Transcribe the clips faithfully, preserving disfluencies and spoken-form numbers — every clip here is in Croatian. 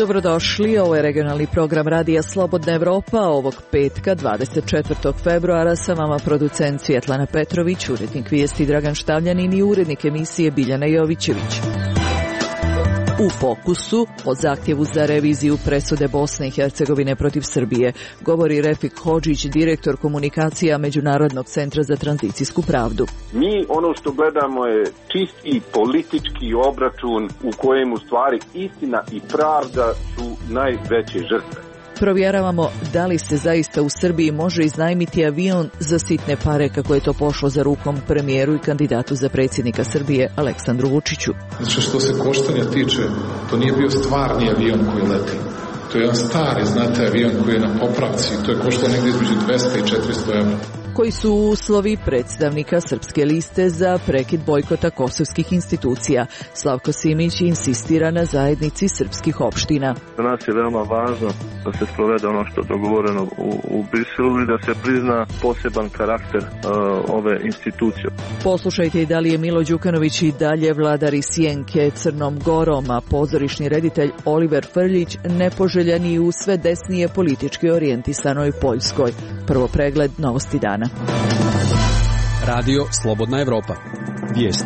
Dobrodošli, ovo je regionalni program Radija Slobodna Evropa ovog petka dvadeset četvrtog februara. Sa vama producent Svjetlana Petrović, urednik vijesti Dragan Štavljanin i urednik emisije Biljana Jovićević. U fokusu o zahtjevu za reviziju presude Bosne i Hercegovine protiv Srbije govori Refik Hodžić, direktor komunikacija Međunarodnog centra za tranzicijsku pravdu. Mi ono što gledamo je čisti politički obračun u kojem u stvari istina i pravda su najveće žrtve. Provjeravamo da li se zaista u Srbiji može iznajmiti avion za sitne pare kako je to pošlo za rukom premijeru i kandidatu za predsjednika Srbije Aleksandru Vučiću. Znači što se koštanja tiče, to nije bio stvarni avion koji leti. To je jedan stari, znate, avion koji je na popravci. To je koštalo negdje između dvesta i četiristo evra. Koji su uslovi predstavnika Srpske liste za prekid bojkota kosovskih institucija? Slavko Simić insistira na zajednici srpskih opština. Za nas je veoma važno da se sprovede ono što je dogovoreno u, u Briselu i da se prizna poseban karakter uh, ove institucije. Poslušajte i da li je Milo Đukanović i dalje vladar iz Sjenke Crnom Gorom, a pozorišni reditelj Oliver Frljić nepoželjani u sve desnije politički orijentisanoj Poljskoj. Prvo pregled novosti dana. Radio Slobodna Evropa. Vijesti.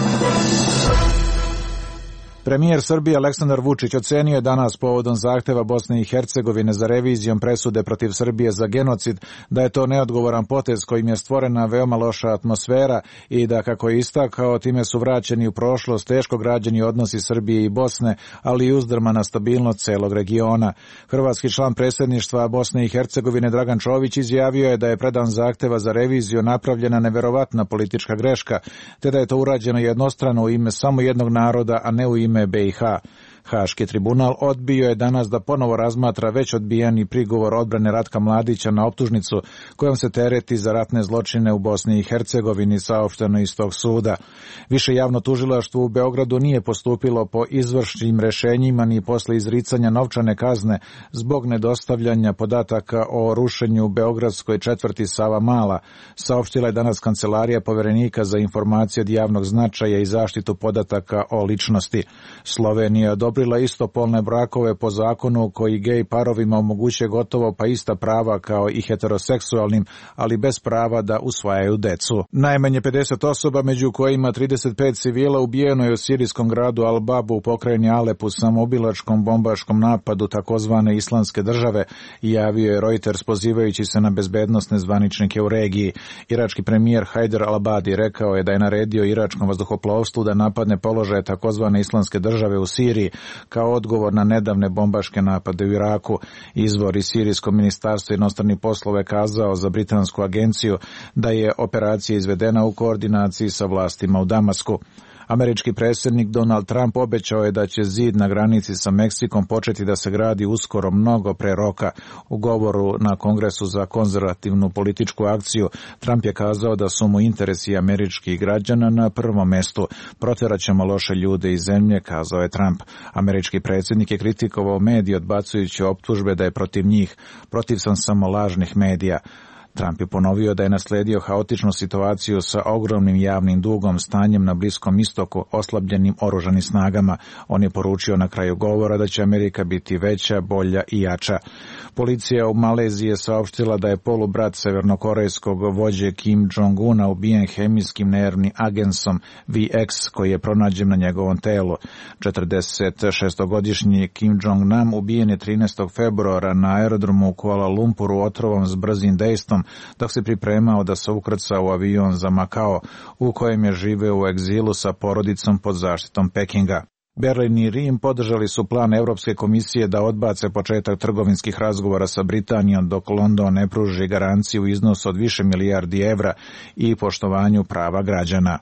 Premijer Srbije Aleksandar Vučić ocenio je danas povodom zahteva Bosne i Hercegovine za revizijom presude protiv Srbije za genocid da je to neodgovoran potez kojim je stvorena veoma loša atmosfera i da, kako je istakao, time su vraćeni u prošlost teško građeni odnosi Srbije i Bosne, ali i uzdrmana stabilnost celog regiona. Hrvatski član predsjedništva Bosne i Hercegovine Dragan Čović izjavio je da je predan zahteva za reviziju napravljena neverovatna politička greška, te da je to urađeno jednostrano u ime samo jednog naroda, a ne u ime be i ha. Haški tribunal odbio je danas da ponovo razmatra već odbijani prigovor odbrane Ratka Mladića na optužnicu kojom se tereti za ratne zločine u Bosni i Hercegovini, saopšteno iz tog suda. Više javno tužilaštvo u Beogradu nije postupilo po izvršnim rešenjima ni posle izricanja novčane kazne zbog nedostavljanja podataka o rušenju u beogradskoj četvrti Savamala, saopštila je danas Kancelarija Poverenika za informacije od javnog značaja i zaštitu podataka o ličnosti. Slovenija odobrila istopolne brakove po zakonu koji gej parovima omogućuje gotovo pa ista prava kao i heteroseksualnim, ali bez prava da usvajaju decu. Najmanje pedeset osoba, među kojima trideset pet civila, ubijeno je u sirijskom gradu Al-Babu u pokrajini Alep u samoubilačkom bombaškom napadu takozvane Islamske države, javio je Reuters pozivajući se na bezbednosne zvaničnike u regiji. Irački premijer Hajder al-Abadi rekao je da je naredio iračkom vazduhoplovstvu da napadne položaje takozvane Islamske države u Siriji kao odgovor na nedavne bombaške napade u Iraku. Izvor iz Sirijskog ministarstva inostranih poslova je kazao za britansku agenciju da je operacija izvedena u koordinaciji sa vlastima u Damasku. Američki predsjednik Donald Trump obećao je da će zid na granici sa Meksikom početi da se gradi uskoro, mnogo pre roka. U govoru na Kongresu za konzervativnu političku akciju Trump je kazao da su mu interesi američkih građana na prvom mestu. Proterat ćemo loše ljude iz zemlje, kazao je Trump. Američki predsjednik je kritikovao medije odbacujući optužbe da je protiv njih. Protiv sam samo lažnih medija. Trump je ponovio da je nasledio haotičnu situaciju sa ogromnim javnim dugom, stanjem na Bliskom istoku, oslabljenim oružanim snagama. On je poručio na kraju govora da će Amerika biti veća, bolja i jača. Policija u Maleziji je saopštila da je polubrat severnokorejskog vođe Kim Jong-una ubijen hemijskim nervnim agensom V X koji je pronađen na njegovom telu. četrdesetšestogodišnji Kim Jong-nam ubijen je trinaestog februara na aerodromu u Kuala Lumpuru otrovom s brzim dejstvom dok se pripremao da se ukrca u avion za Makao, u kojem je živeo u egzilu sa porodicom pod zaštitom Pekinga. Berlin i Rim podržali su plan Europske komisije da odbace početak trgovinskih razgovora sa Britanijom dok London ne pruži garanciju u iznosu od više milijardi evra i poštovanju prava građana.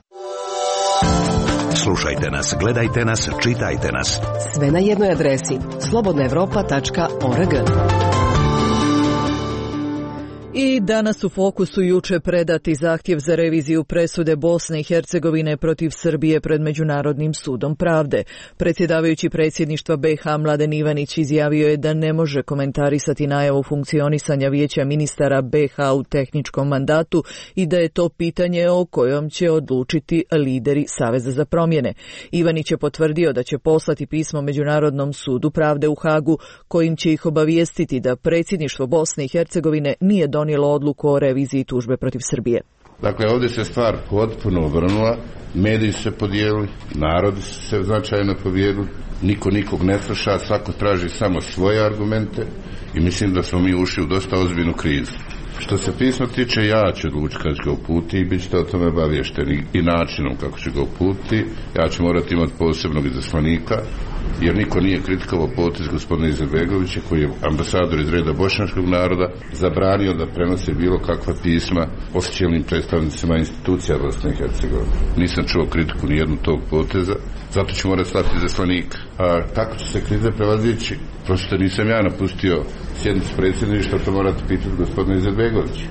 Slušajte nas, gledajte nas, čitajte nas. Sve na jednoj adresi slobodna evropa tačka org. I danas u fokusu juče predati zahtjev za reviziju presude Bosne i Hercegovine protiv Srbije pred Međunarodnim sudom pravde. Predsjedavajući predsjedništva B iH Mladen Ivanić izjavio je da ne može komentarisati najavu funkcionisanja Vijeća ministara B iH u tehničkom mandatu i da je to pitanje o kojom će odlučiti lideri Saveza za promjene. Ivanić je potvrdio da će poslati pismo Međunarodnom sudu pravde u Hagu kojim će ih obavijestiti da predsjedništvo Bosne i Hercegovine nije donijelo odluku o reviziji tužbe protiv Srbije. Dakle, ovdje se stvar potpuno obrnula, mediji su se podijelili, narodi su se značajno podijelili, niko nikog ne sluša, svako traži samo svoje argumente i mislim da smo mi ušli u dosta ozbiljnu krizu. Što se pisma tiče, ja ću odlučiti kad ću ga uputiti i bit ćete o tome obavješteni i načinom kako ću ga uputiti. Ja ću morati imati posebnog izaslanika, jer niko nije kritikovao potez gospodina Izetbegovića, koji je ambasador iz reda bošnjačkog naroda, zabranio da prenose bilo kakva pisma oficijelnim predstavnicima institucija Bosne i Hercegovine. Nisam čuo kritiku ni jednu tog poteza, zato ću morati slati izaslanika. A kako će se krize prevazići? Prosto nisam ja napustio sjednicu predsjedništva, to morate pitati gospodina Izetbegovića.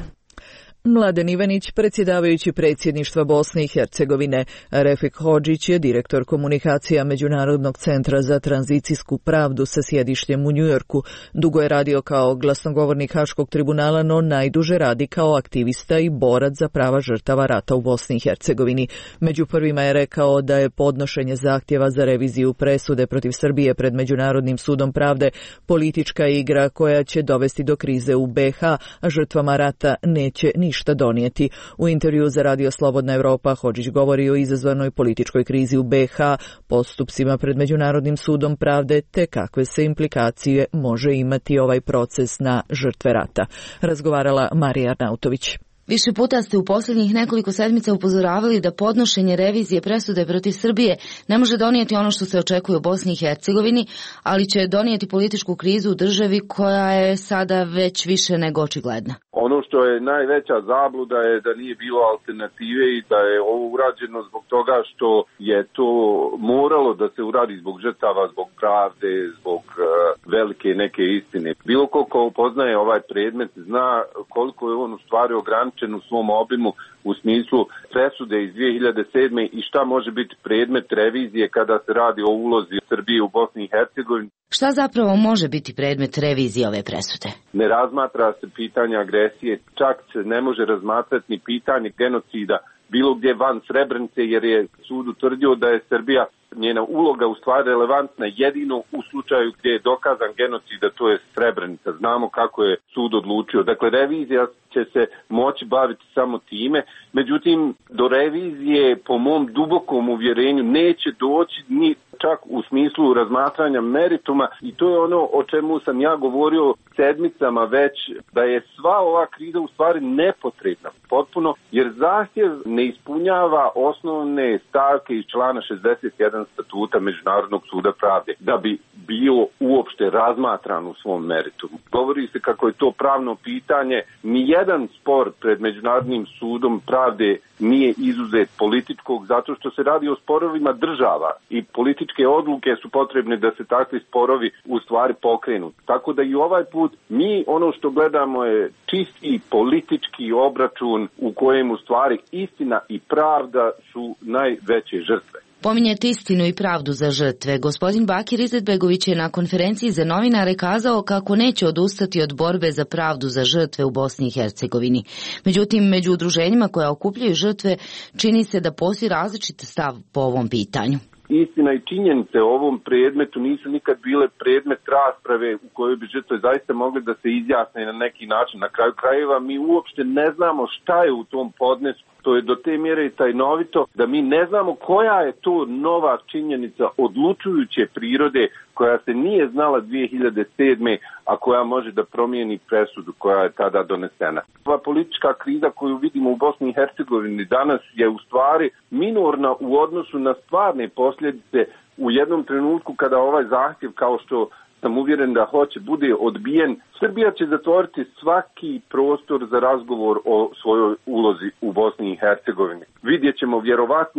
Mladen Ivanić, predsjedavajući predsjedništva Bosne i Hercegovine. Refik Hodžić je direktor komunikacija Međunarodnog centra za tranzicijsku pravdu sa sjedištem u Njujorku. Dugo je radio kao glasnogovornik Haškog tribunala, no najduže radi kao aktivista i borac za prava žrtava rata u Bosni i Hercegovini. Među prvima je rekao da je podnošenje zahtjeva za reviziju presude protiv Srbije pred Međunarodnim sudom pravde politička igra koja će dovesti do krize u B iH, a žrtvama rata neće ništa ništa donijeti. U intervju za Radio Slobodna Evropa Hodžić govori o izazvanoj političkoj krizi u B iH, postupcima pred Međunarodnim sudom pravde te kakve se implikacije može imati ovaj proces na žrtve rata. Razgovarala Marija Arnautović. Više puta ste u posljednjih nekoliko sedmica upozoravali da podnošenje revizije presude protiv Srbije ne može donijeti ono što se očekuje u Bosni i Hercegovini, ali će donijeti političku krizu u državi koja je sada već više nego očigledna. Ono što je najveća zabluda je da nije bilo alternative i da je ovo urađeno zbog toga što je to moralo da se uradi zbog žrtava, zbog pravde, zbog uh, velike neke istine. Bilo ko ko poznaje ovaj predmet zna koliko je on u stvari ograničen u svom obimu u smislu presude iz dvije hiljade sedme i šta može biti predmet revizije kada se radi o ulozi Srbije u Bosni i Hercegovini. Šta zapravo može biti predmet revizije ove presude? Ne razmatra se pitanje agresije, čak se ne može razmatrati ni pitanje genocida bilo gdje van Srebrenice, jer je sud utvrdio da je Srbija, njena uloga u stvari relevantna jedino u slučaju gdje je dokazan genocid, da to je Srebrenica. Znamo kako je sud odlučio. Dakle, revizija će se moći baviti samo time. Međutim, do revizije, po mom dubokom uvjerenju, neće doći ni čak u smislu razmatranja merituma i to je ono o čemu sam ja govorio sedmicama već, da je sva ova kriza u stvari nepotrebna potpuno, jer zahtjev ne ispunjava osnovne stavke iz člana šezdeset jedan statuta Međunarodnog suda pravde da bi bio uopšte razmatran u svom meritumu. Govori se kako je to pravno pitanje, nijedan spor pred Međunarodnim sudom pravde nije izuzet političkog, zato što se radi o sporovima država i političke odluke su potrebne da se takvi sporovi u stvari pokrenu. Tako da i ovaj put mi ono što gledamo je čisti politički obračun u kojem u stvari istina i pravda su najveće žrtve. Pominjete istinu i pravdu za žrtve. Gospodin Bakir Izetbegović je na konferenciji za novinare kazao kako neće odustati od borbe za pravdu za žrtve u Bosni i Hercegovini. Međutim, među udruženjima koja okupljaju žrtve čini se da postoji različit stav po ovom pitanju. Istina i činjenice o ovom predmetu nisu nikad bile predmet rasprave u kojoj bi žrtve zaista mogli da se izjasne na neki način. Na kraju krajeva mi uopšte ne znamo šta je u tom podnesku. To je do te mjere tajnovito da mi ne znamo koja je to nova činjenica odlučujuće prirode koja se nije znala dvije hiljade sedme, a koja može da promijeni presudu koja je tada donesena. Ova politička kriza koju vidimo u Bosni i Hercegovini danas je u stvari minorna u odnosu na stvarne posljedice u jednom trenutku kada ovaj zahtjev, kao što sam uvjeren da hoće, bude odbijen. Srbija će zatvoriti svaki prostor za razgovor o svojoj ulozi u Bosni i Hercegovini. Vidjet ćemo vjerovatno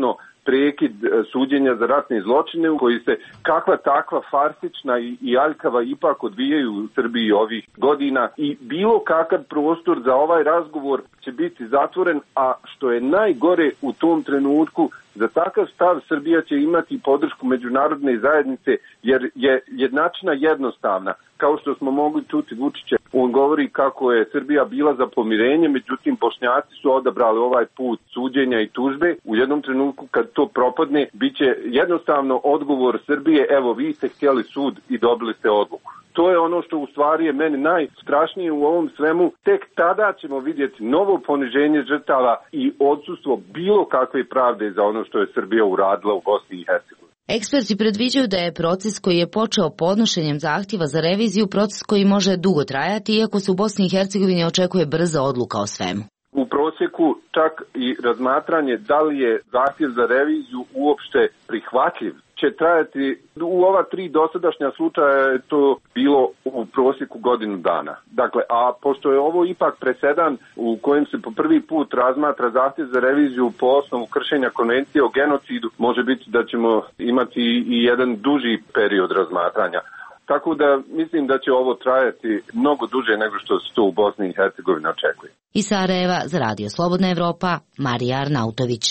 prekid suđenja za ratne zločine u koji se kakva takva farsična i, i aljkava ipak odvijaju u Srbiji ovih godina i bilo kakav prostor za ovaj razgovor će biti zatvoren, a što je najgore u tom trenutku, za takav stav Srbija će imati podršku međunarodne zajednice jer je jednačina jednostavna. Kao što smo mogli čuti Vučića, on govori kako je Srbija bila za pomirenje, međutim Bošnjaci su odabrali ovaj put suđenja i tužbe. U jednom trenutku kad to propadne, bit će jednostavno odgovor Srbije, evo vi ste htjeli sud i dobili ste odluku. To je ono što u stvari je meni najstrašnije u ovom svemu. Tek tada ćemo vidjeti novo poniženje žrtava i odsustvo bilo kakve pravde za ono što je Srbija uradila u Bosni i Hercegovini. Eksperti predviđaju da je proces koji je počeo podnošenjem zahtjeva za reviziju proces koji može dugo trajati, iako se u Bosni i Hercegovini očekuje brza odluka o svemu. U prosjeku čak i razmatranje da li je zahtjev za reviziju uopšte prihvatljiv će trajati, u ova tri dosadašnja slučaja je to bilo u prosjeku godinu dana. Dakle, a pošto je ovo ipak presedan u kojem se po prvi put razmatra zahtjev za reviziju po osnovu kršenja konvencije o genocidu, može biti da ćemo imati i jedan duži period razmatranja. Tako da mislim da će ovo trajati mnogo duže nego što se to u Bosni i Hercegovini očekuje. Iz Sarajeva za Radio Slobodna Evropa, Marija Arnautović.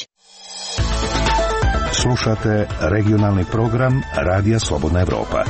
Slušate regionalni program Radija Slobodna Evropa.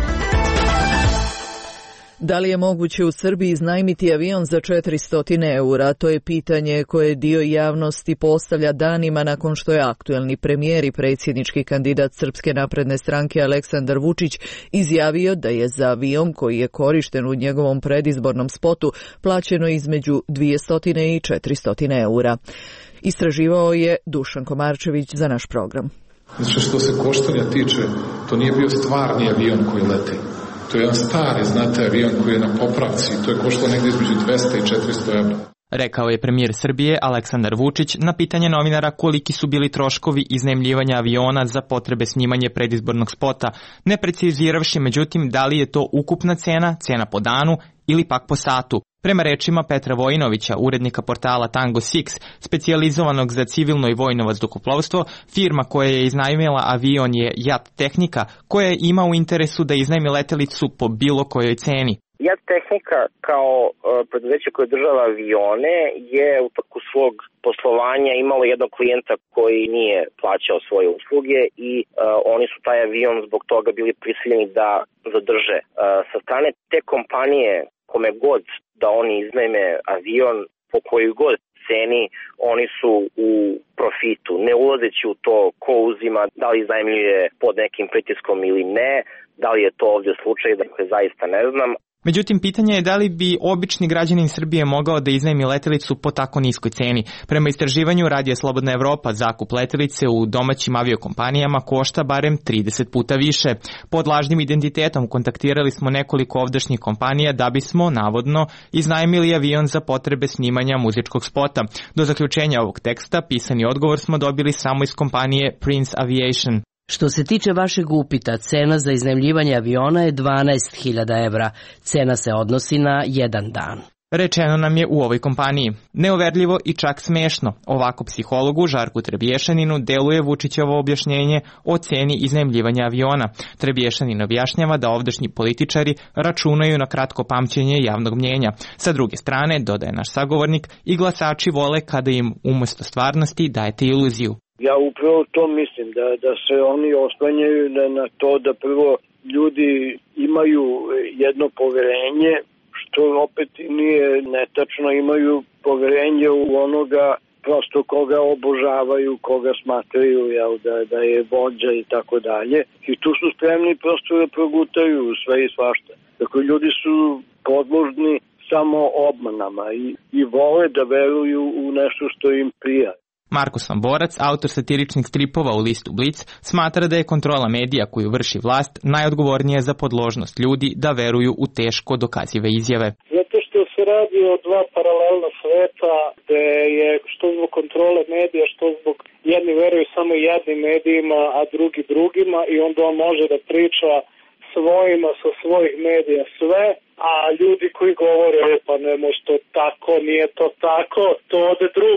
Da li je moguće u Srbiji iznajmiti avion za četiristo eura? To je pitanje koje dio javnosti postavlja danima nakon što je aktuelni premijer i predsjednički kandidat Srpske napredne stranke Aleksandar Vučić izjavio da je za avion koji je korišten u njegovom predizbornom spotu plaćeno između dvjesto i četiristo eura. Istraživao je Dušan Komarčević za naš program. Znači što se koštanja tiče, to nije bio stvarni avion koji leti. To je jedan stari, znate, avion koji je na popravci. To je koštalo negdje između dvesta i četiristo eura. Rekao je premijer Srbije Aleksandar Vučić na pitanje novinara koliki su bili troškovi iznajmljivanja aviona za potrebe snimanje predizbornog spota, ne preciziravši međutim da li je to ukupna cena, cena po danu ili pak po satu. Prema rečima Petra Vojinovića, urednika portala Tango Six, specijalizovanog za civilno i vojno vazduhoplovstvo, firma koja je iznajmila avion je Jat Tehnika, koja ima u interesu da iznajmi letelicu po bilo kojoj ceni. Jat Tehnika kao uh, preduzeće koje država avione je u toku svog poslovanja imalo jednog klijenta koji nije plaćao svoje usluge i uh, oni su taj avion zbog toga bili prisiljeni da zadrže. Uh, sa strane te kompanije, kome god da oni iznajme avion, po kojoj god ceni, oni su u profitu, ne ulazeći u to ko uzima, da li iznajmljuje pod nekim pritiskom ili ne, da li je to ovdje slučaj, dakle zaista ne znam. Međutim, pitanje je da li bi obični građanin Srbije mogao da iznajmi letelicu po tako niskoj ceni. Prema istraživanju Radija Slobodna Evropa, zakup letelice u domaćim aviokompanijama košta barem trideset puta više. Pod lažnim identitetom kontaktirali smo nekoliko ovdašnjih kompanija da bismo, navodno, iznajmili avion za potrebe snimanja muzičkog spota. Do zaključenja ovog teksta pisani odgovor smo dobili samo iz kompanije Prince Aviation. Što se tiče vašeg upita, cena za iznajmljivanje aviona je dvanaest hiljada evra. Cena se odnosi na jedan dan. Rečeno nam je u ovoj kompaniji. Neuverljivo i čak smešno. Ovako psihologu Žarku Trebješaninu deluje Vučićevo objašnjenje o ceni iznajmljivanja aviona. Trebješanin objašnjava da ovdašnji političari računaju na kratko pamćenje javnog mnjenja. Sa druge strane, dodaje naš sagovornik, i glasači vole kada im umjesto stvarnosti dajete iluziju. Ja upravo to mislim, da, da se oni oslanjaju na, na to da prvo ljudi imaju jedno poverenje, što opet nije netačno, imaju poverenje u onoga prosto koga obožavaju, koga smatraju jel, da, da je vođa i tako dalje. I tu su spremni prosto da progutaju sve i svašta. Dakle, ljudi su podložni samo obmanama i, i vole da veruju u nešto što im prija. Marko Samborac, autor satiričnih stripova u listu Blic, smatra da je kontrola medija koju vrši vlast najodgovornija za podložnost ljudi da veruju u teško dokazive izjave. Zato što se radi o dva paralelna sveta gde je što zbog kontrole medija, što zbog jedni veruju samo jednim medijima, a drugi drugima i onda on može da priča svojima sa svojih medija sve, a ljudi koji govore pa ne može to tako, nije to tako, to ode drugde.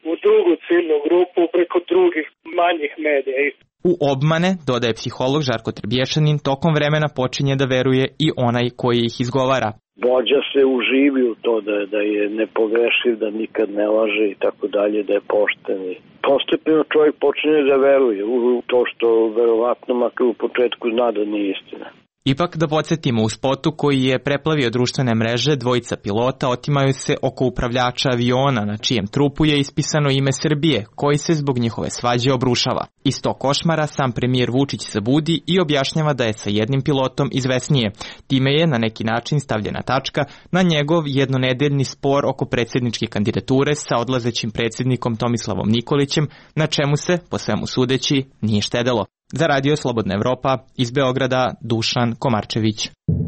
u drugu ciljnu grupu preko drugih manjih medija. U obmane, dodaje psiholog Žarko Trebješanin, tokom vremena počinje da veruje i onaj koji ih izgovara. Vođa se uživi u to da, da je nepogrešiv, da nikad ne laže i tako dalje, da je pošten. Postepeno čovjek počinje da veruje u to što verovatno makar u početku zna da nije istina. Ipak da podsjetimo, u spotu koji je preplavio društvene mreže, dvojica pilota otimaju se oko upravljača aviona na čijem trupu je ispisano ime Srbije, koji se zbog njihove svađe obrušava. Iz tog košmara sam premijer Vučić se budi i objašnjava da je sa jednim pilotom izvesnije. Time je na neki način stavljena tačka na njegov jednonedeljni spor oko predsjedničke kandidature sa odlazećim predsjednikom Tomislavom Nikolićem, na čemu se, po svemu sudeći, nije štedelo. Za Radio Slobodna Evropa, iz Beograda, Dušan Komarčević.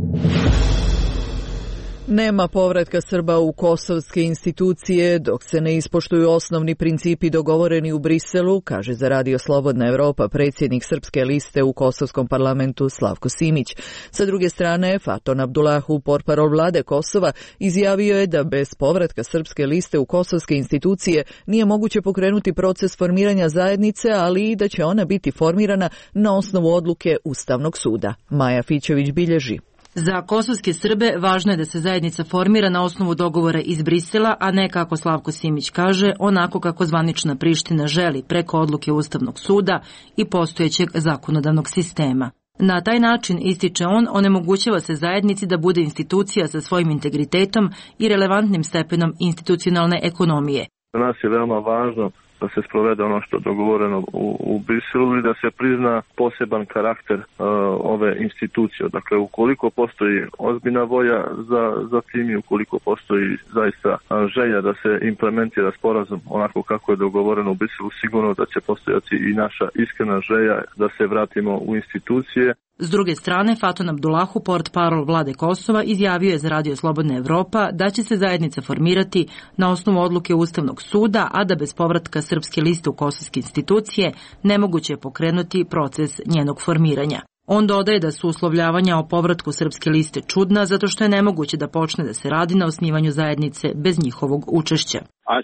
Nema povratka Srba u kosovske institucije dok se ne ispoštuju osnovni principi dogovoreni u Briselu, kaže za Radio Slobodna Evropa predsjednik Srpske liste u kosovskom parlamentu Slavko Simić. Sa druge strane, Faton Abdullahu, portparol vlade Kosova, izjavio je da bez povratka Srpske liste u kosovske institucije nije moguće pokrenuti proces formiranja zajednice, ali i da će ona biti formirana na osnovu odluke Ustavnog suda. Maja Fićević bilježi. Za kosovske Srbe važno je da se zajednica formira na osnovu dogovora iz Brisela, a ne, kako Slavko Simić kaže, onako kako zvanična Priština želi preko odluke Ustavnog suda i postojećeg zakonodavnog sistema. Na taj način, ističe on, onemogućava se zajednici da bude institucija sa svojim integritetom i relevantnim stepenom institucionalne ekonomije. Za nas je veoma važno da se sprovede ono što je dogovoreno u, u Briselu i da se prizna poseban karakter uh, ove institucije. Dakle, ukoliko postoji ozbiljna volja za, za tim i ukoliko postoji zaista želja da se implementira sporazum onako kako je dogovoreno u Briselu, sigurno da će postojati i naša iskrena želja da se vratimo u institucije. S druge strane, Faton Abdullahu, portparol vlade Kosova, izjavio je za Radio Slobodna Evropa da će se zajednica formirati na osnovu odluke Ustavnog suda, a da bez povratka Srpske liste u kosovske institucije nemoguće je pokrenuti proces njenog formiranja. On dodaje da su uslovljavanja o povratku Srpske liste čudna zato što je nemoguće da počne da se radi na osnivanju zajednice bez njihovog učešća.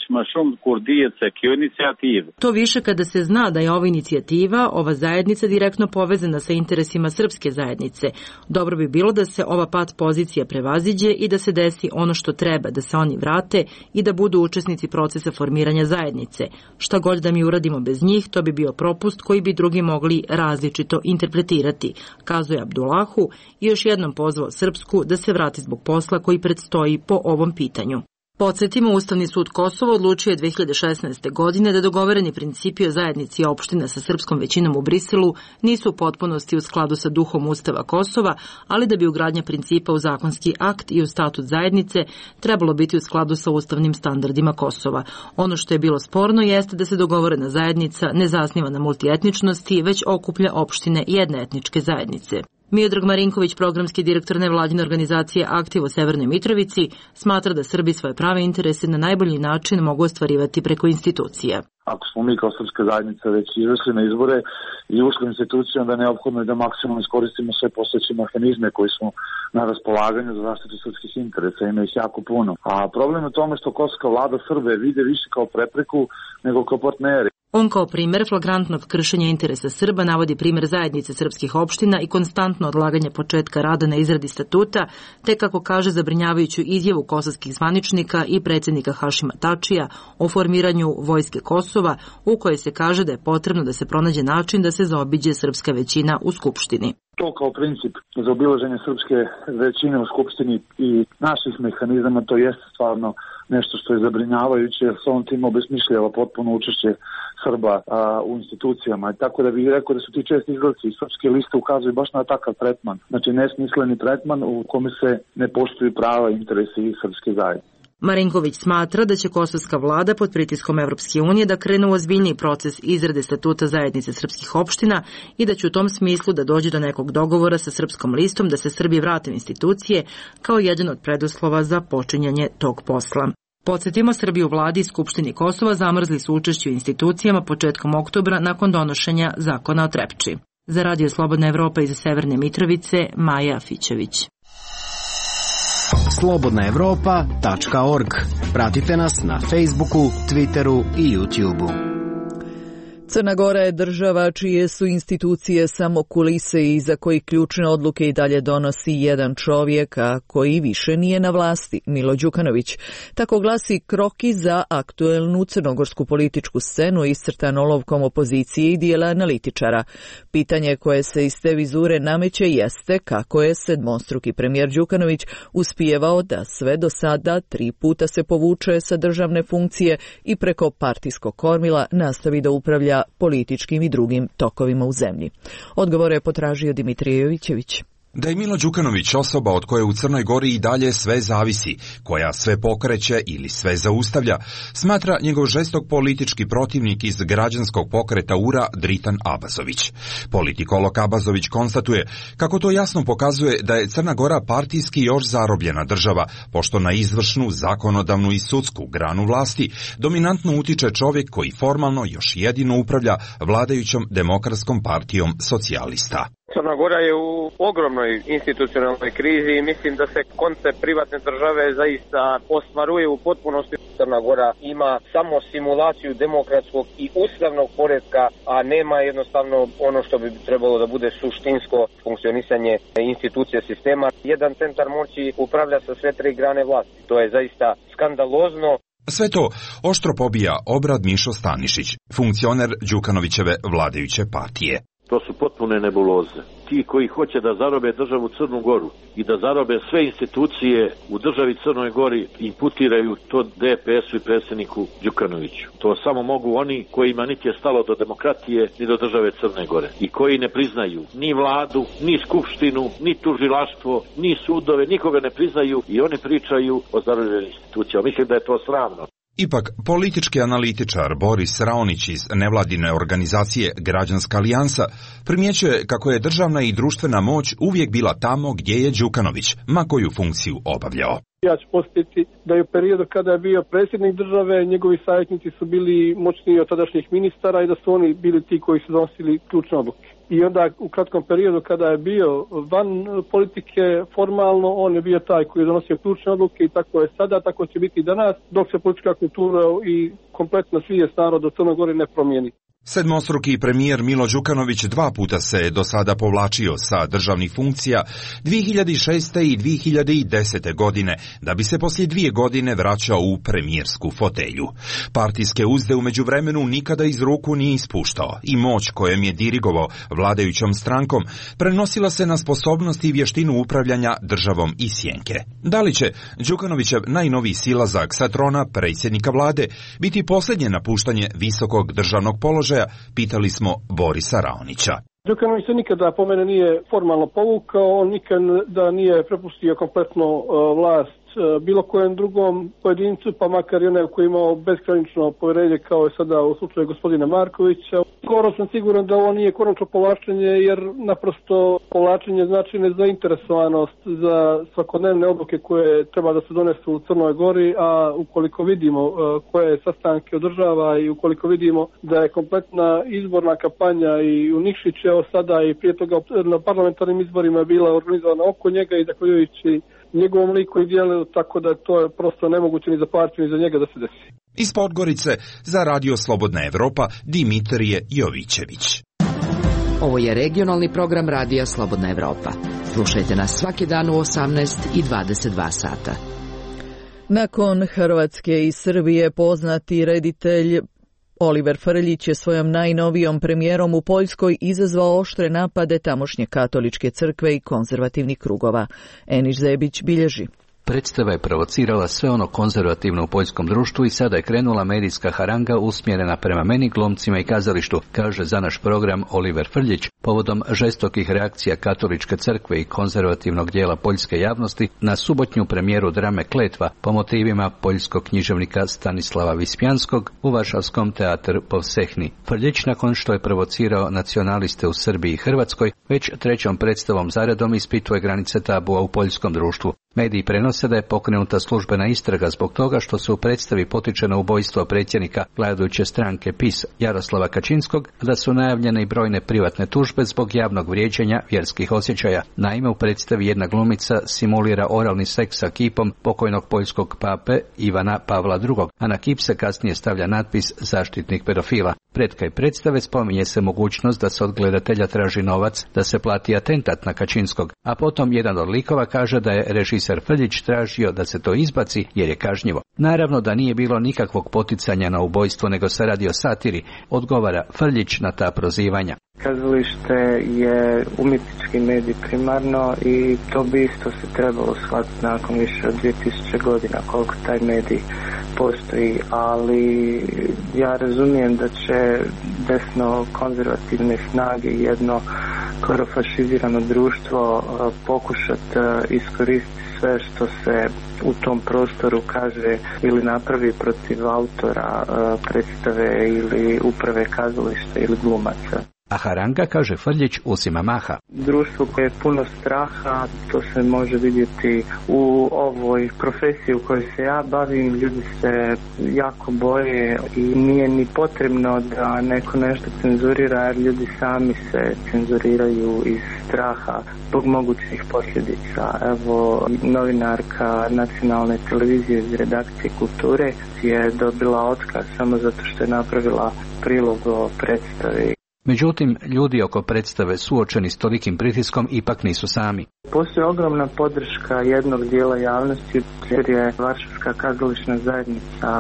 To više kada se zna da je ova inicijativa, ova zajednica direktno povezana sa interesima srpske zajednice. Dobro bi bilo da se ova pat pozicija prevaziđe i da se desi ono što treba, da se oni vrate i da budu učesnici procesa formiranja zajednice. Šta god da mi uradimo bez njih, to bi bio propust koji bi drugi mogli različito interpretirati, kazuje Abdullahu i još jednom pozvao Srpsku da se vrati zbog posla koji predstoji po ovom pitanju. Podsjetimo, Ustavni sud Kosova odlučio je dve hiljade šesnaeste. godine da dogovoreni principi o zajednici opština sa srpskom većinom u Briselu nisu u potpunosti u skladu sa duhom Ustava Kosova, ali da bi ugradnja principa u zakonski akt i u statut zajednice trebalo biti u skladu sa ustavnim standardima Kosova. Ono što je bilo sporno jeste da se dogovorena zajednica ne zasniva na multietničnosti, već okuplja opštine jedne etničke zajednice. Miodrag Marinković, programski direktor nevladine organizacije Aktiv u Severnoj Mitrovici, smatra da Srbi svoje prave interese na najbolji način mogu ostvarivati preko institucija. Ako smo mi kao srpska zajednica već izašli na izbore i ušli u instituciju, onda je neophodno da maksimalno iskoristimo sve postojeće mehanizme koji smo na raspolaganju za zaštitu srpskih interesa, ima ih jako puno. A problem je u tome što kosovska vlada Srbe vide više kao prepreku nego kao partneri. On kao primer flagrantnog kršenja interesa Srba navodi primer zajednice srpskih opština i konstantno odlaganje početka rada na izradi statuta, te kako kaže zabrinjavajuću izjavu kosovskih zvaničnika i predsjednika Hašima Tačija o formiranju vojske Kosova, u kojoj se kaže da je potrebno da se pronađe način da se zaobiđe srpska većina u Skupštini. To kao princip za obilaženje srpske većine u Skupštini i naših mehanizama, to jeste stvarno nešto što je zabrinjavajuće, jer se on tim obesmišljava potpuno učešće Srba a, u institucijama. Tako da bih rekao da su ti česti izgledci iz srpske liste ukazuju baš na takav tretman. Znači nesmisleni tretman u kome se ne poštuju prava i interesi srpske zajednice. Marinković smatra da će kosovska vlada pod pritiskom Evropske unije da krene u ozbiljniji proces izrade statuta zajednice srpskih opština i da će u tom smislu da dođe do nekog dogovora sa srpskom listom da se Srbi vrate u institucije kao jedan od preduslova za počinjanje tog posla. Podsjetimo, Srbi u vladi i Skupštini Kosova zamrzli su učešće u institucijama početkom oktobra nakon donošenja zakona o Trepči. Za Radio Slobodna Evropa iz Severne Mitrovice, Maja Fićević. slobodna evropa tačka org. Pratite nas na Facebooku, Twitteru i YouTubeu. Crna Gora je država čije su institucije samo kulise i za koji ključne odluke i dalje donosi jedan čovjek, a koji više nije na vlasti, Milo Đukanović. Tako glasi kroki za aktuelnu crnogorsku političku scenu iscrtan olovkom opozicije i dijela analitičara. Pitanje koje se iz te vizure nameće jeste kako je sedmostruki premijer Đukanović uspijevao da sve do sada tri puta se povuče sa državne funkcije i preko partijskog kormila nastavi da upravlja političkim i drugim tokovima u zemlji. Odgovore je potražio Dimitrije Jovićević. Da je Milo Đukanović osoba od koje u Crnoj Gori i dalje sve zavisi, koja sve pokreće ili sve zaustavlja, smatra njegov žestok politički protivnik iz građanskog pokreta U R A Dritan Abazović. Politikolog Abazović konstatuje kako to jasno pokazuje da je Crna Gora partijski još zarobljena država, pošto na izvršnu, zakonodavnu i sudsku granu vlasti dominantno utiče čovjek koji formalno još jedino upravlja vladajućom Demokratskom partijom socijalista. Crna Gora je u ogromnoj institucionalnoj krizi i mislim da se koncept privatne države zaista ostvaruje u potpunosti. Crna Gora ima samo simulaciju demokratskog i ustavnog poretka, a nema jednostavno ono što bi trebalo da bude suštinsko funkcionisanje institucija sistema. Jedan centar moći upravlja sa sve tri grane vlasti. To je zaista skandalozno. Sve to oštro pobija Obrad Mišo Stanišić, funkcioner Đukanovićeve vladajuće partije. To su potpune nebuloze. Ti koji hoće da zarobe državu Crnu Goru i da zarobe sve institucije u državi Crnoj Gori imputiraju to D P S-u i predsjedniku Đukanoviću. To samo mogu oni kojima niti je stalo do demokratije ni do države Crne Gore i koji ne priznaju ni vladu, ni skupštinu, ni tužilaštvo, ni sudove, nikoga ne priznaju i oni pričaju o zarobljenim institucijama. Mislim da je to sramno. Ipak, politički analitičar Boris Raonić iz nevladine organizacije Građanska alijansa primjećuje kako je državna i društvena moć uvijek bila tamo gdje je Đukanović, ma koju funkciju obavljao. Ja ću podsjetiti da je u periodu kada je bio predsjednik države, njegovi savjetnici su bili moćniji od tadašnjih ministara i da su oni bili ti koji su donosili ključne odluke. I onda u kratkom periodu kada je bio van politike formalno, on je bio taj koji je donosio ključne odluke i tako je sada, tako će biti i danas, dok se politička kultura i kompletna svijest naroda u Crnoj Gori ne promijeni. Sedmostruki premijer Milo Đukanović dva puta se do sada povlačio sa državnih funkcija dvije hiljade šeste. i dvije hiljade desete. godine, da bi se poslije dvije godine vraćao u premijersku fotelju. Partijske uzde u međuvremenu nikada iz ruku nije ispuštao i moć kojom je dirigovao vladajućom strankom prenosila se na sposobnost i vještinu upravljanja državom i sjenke. Da li će Đukanovićev najnoviji silazak sa trona predsjednika vlade biti posljednje napuštanje visokog državnog položaja, pitali smo Borisa Raonića. Đukanović se nikada po mene nije formalno povukao, on nikada nije prepustio kompletno uh, vlast uh, bilo kojem drugom pojedincu, pa makar i onaj koji je imao beskrajnično povjerenje kao je sada u slučaju gospodina Markovića. Skoro sam siguran da ovo nije konačno povlačenje, jer naprosto povlačenje znači nezainteresovanost za svakodnevne odluke koje treba da se donesu u Crnoj Gori, a ukoliko vidimo uh, koje sastanke održava i ukoliko vidimo da je kompletna izborna kampanja i u Nikšiću, evo sada i prije toga na parlamentarnim izborima je bila organizovana oko njega i zahvaljujući njegovom liku i dijelu, tako da to je prosto nemoguće ni za partiju ni za njega da se desi. Iz Podgorice za Radio Slobodna Evropa Dimitrije Jovićević. Ovo je regionalni program Radija Slobodna Evropa. Slušajte nas svaki dan u osamnaest i dvadeset dva sata. Nakon Hrvatske i Srbije poznati reditelj Oliver Frljić je svojom najnovijom premijerom u Poljskoj izazvao oštre napade tamošnje katoličke crkve i konzervativnih krugova. Eniš Zebić bilježi. Predstava je provocirala sve ono konzervativno u poljskom društvu i sada je krenula medijska haranga usmjerena prema meni, glumcima i kazalištu, kaže za naš program Oliver Frljić, povodom žestokih reakcija katoličke crkve i konzervativnog dijela poljske javnosti na subotnju premijeru drame Kletva po motivima poljskog književnika Stanislava Vispjanskog u Varšavskom teatru Povsehni. Frljić, nakon što je provocirao nacionaliste u Srbiji i Hrvatskoj, već trećom predstavom zaredom ispituje granice tabua u poljskom društvu. Mediji prenose da je pokrenuta službena istraga zbog toga što se u predstavi potiče na ubojstvo predsjednika vladajuće stranke P I S Jaroslava Kačinskog, da su najavljene i brojne privatne tužbe zbog javnog vrijeđanja vjerskih osjećaja. Naime, u predstavi jedna glumica simulira oralni seks sa kipom pokojnog poljskog pape Ivana Pavla drugog, a na kip se kasnije stavlja natpis zaštitnik pedofila. Pred kraj predstave spominje se mogućnost da se od gledatelja traži novac da se plati atentat na Kačinskog, a potom jedan od likova kaže da je režiser Frljić tražio da se to izbaci jer je kažnjivo. Naravno da nije bilo nikakvog poticanja na ubojstvo, nego se radi o satiri, odgovara Frljić na ta prozivanja. Kazalište je umjetnički medij primarno i to bi isto se trebalo shvatiti nakon više od dvije tisuće godina koliko taj medij postoji, ali ja razumijem da će desno konzervativne snage jedno skoro-fašizirano društvo pokušati iskoristiti sve što se u tom prostoru kaže ili napravi protiv autora predstave ili uprave kazališta ili glumaca. A haranga, kaže Frljić, uzima maha. Društvo koje je puno straha, to se može vidjeti u ovoj profesiji u kojoj se ja bavim. Ljudi se jako boje i nije ni potrebno da neko nešto cenzurira, jer ljudi sami se cenzuriraju iz straha zbog mogućih posljedica. Evo, novinarka nacionalne televizije iz redakcije Kulture je dobila otkaz samo zato što je napravila prilog o predstavi. Međutim, ljudi oko predstave suočeni s tolikim pritiskom ipak nisu sami. Postoji ogromna podrška jednog dijela javnosti, jer je Varšavska kazališna zajednica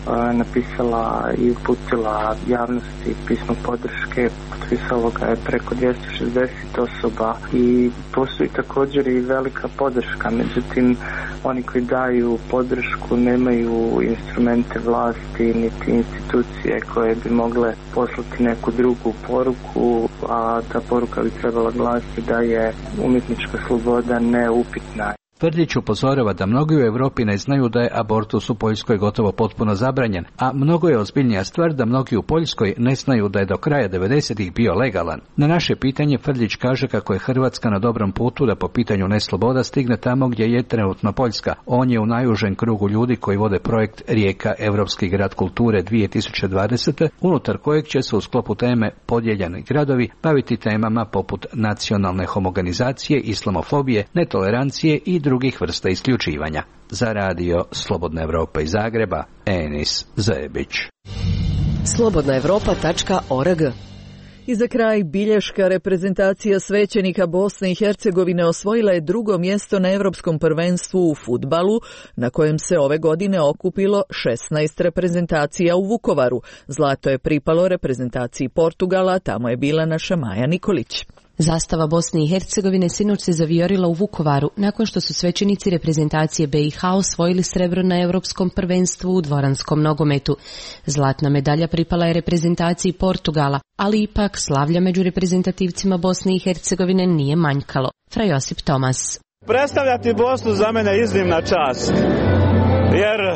napisala i uputila javnosti pismo podrške. Potpisalo ga je preko dvjesto šezdeset osoba i postoji također i velika podrška. Međutim, oni koji daju podršku nemaju instrumente vlasti niti institucije koje bi mogle poslati neku drugu poruku, a ta poruka bi trebala glasiti da je umjetnička sloboda neupitna. Frljić upozorava da mnogi u Europi ne znaju da je abortus u Poljskoj gotovo potpuno zabranjen, a mnogo je ozbiljnija stvar da mnogi u Poljskoj ne znaju da je do kraja devedesetih bio legalan. Na naše pitanje Frljić kaže kako je Hrvatska na dobrom putu da po pitanju nesloboda stigne tamo gdje je trenutno Poljska. On je u najužem krugu ljudi koji vode projekt Rijeka Europski grad kulture dvije tisuće dvadesete, unutar kojeg će se u sklopu teme Podijeljeni gradovi baviti temama poput nacionalne homogenizacije, islamofobije, netolerancije i drugih vrsta isključivanja. Za radio Slobodna Evropa iz Zagreba, Enis Zebić. slobodna evropa tačka org. I za kraj, bilješka reprezentacija svećenika Bosne i Hercegovine osvojila je drugo mjesto na Europskom prvenstvu u fudbalu, na kojem se ove godine okupilo šesnaest reprezentacija u Vukovaru. Zlato je pripalo reprezentaciji Portugala, tamo je bila naša Maja Nikolić. Zastava Bosne i Hercegovine sinoć se zavijorila u Vukovaru nakon što su svećenici reprezentacije B i H osvojili srebro na Europskom prvenstvu u dvoranskom nogometu. Zlatna medalja pripala je reprezentaciji Portugala, ali ipak slavlja među reprezentativcima Bosne i Hercegovine nije manjkalo. Fra Josip Tomas. Predstavljati Bosnu za mene je iznimna čast, jer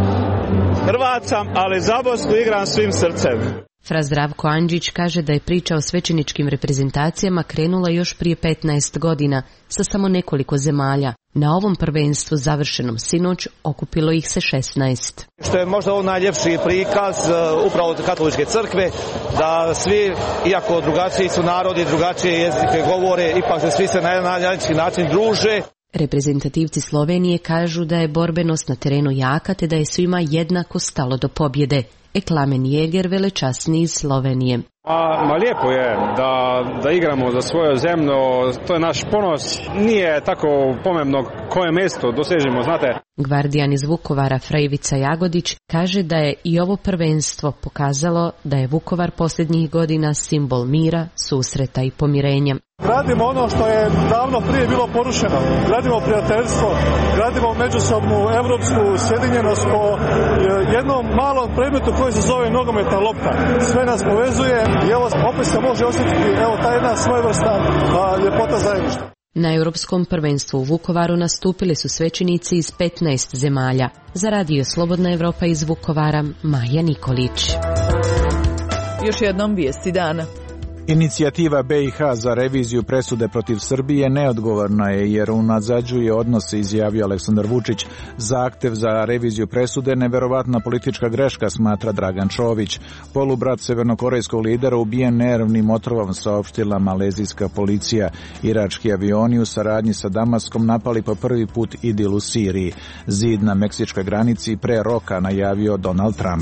Hrvat sam, ali za Bosnu igram svim srcem. Fra Zdravko Andžić kaže da je priča o svećeničkim reprezentacijama krenula još prije petnaest godina sa samo nekoliko zemalja. Na ovom prvenstvu završenom sinoć okupilo ih se šesnaest. Što je možda ovo najljepši prikaz upravo od katoličke crkve, da svi, iako drugačiji su narodi, drugačije jezike govore, ipak se svi se na jedan način druže. Reprezentativci Slovenije kažu da je borbenost na terenu jaka te da je svima jednako stalo do pobjede. Eklamen Jeger, velečasni iz Slovenije. A, ma lijepo je da, da igramo za svoju zemlju, to je naš ponos, nije tako pomembno koje mjesto dosežemo, znate. Gvardijan iz Vukovara Frejvica Jagodić kaže da je i ovo prvenstvo pokazalo da je Vukovar posljednjih godina simbol mira, susreta i pomirenja. Gradimo ono što je davno prije bilo porušeno. Gradimo prijateljstvo, gradimo međusobnu evropsku sjedinjenost po jednom malom predmetu koji se zove nogometna lopta. Sve nas povezuje i evo opet se može osjetiti evo ta jedna svojevrsna ljepota zajedništva. Na Europskom prvenstvu u Vukovaru nastupili su svećenici iz petnaest zemalja. Za radio Slobodna Evropa iz Vukovara, Maja Nikolić. Još jednom vijesti dana. Inicijativa B i H za reviziju presude protiv Srbije neodgovorna je jer unazađuje odnose, izjavio Aleksandar Vučić. Zahtev za reviziju presude neverovatna politička greška, smatra Dragan Čović. Polubrat severnokorejskog lidera ubijen nervnim otrovom, saopštila malezijska policija. Irački avioni u saradnji sa Damaskom napali po prvi put Idil u Siriji. Zid na meksičkoj granici pre roka, najavio Donald Trump.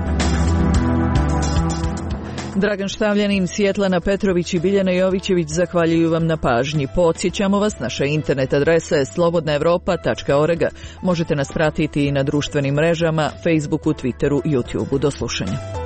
Dragan Štavljanin, Svjetlana Petrović i Biljana Jovićević zahvaljuju vam na pažnji. Podsjećamo vas, naša internet adresa je slobodna evropa tačka org. Možete nas pratiti i na društvenim mrežama, Facebooku, Twitteru, YouTubeu. Do slušanja.